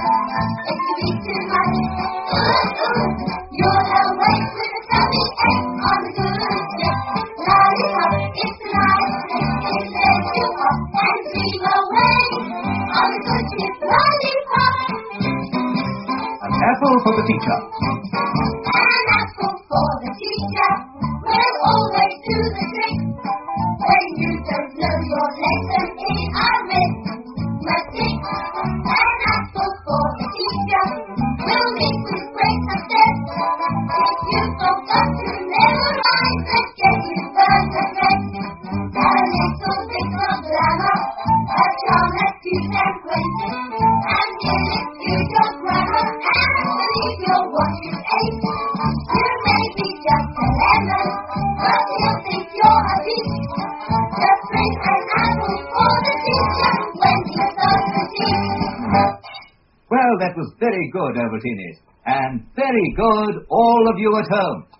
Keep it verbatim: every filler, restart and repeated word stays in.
If you eat too much, ooh, ooh, you're awake with a tummy ache on the good stick. Lollipop, it's a nice thing, it lets you up and dream away on the good ship Lollipop. An apple for the teacher. An apple for the teacher will always do the trick. When you don't know your lesson in arithmetic, an apple for the teacher will meet with great success. If you forgot to memorize, let's get you first address. A little bit of grammar, a charm that you can praise, and give it to your grammar and believe you're what you ate. You may be just a lemon, but you'll think you're a peach. Just bring an apple for the teacher when he starts to teach. Well, that was very good, Ovaltines. And very good, all of you at home.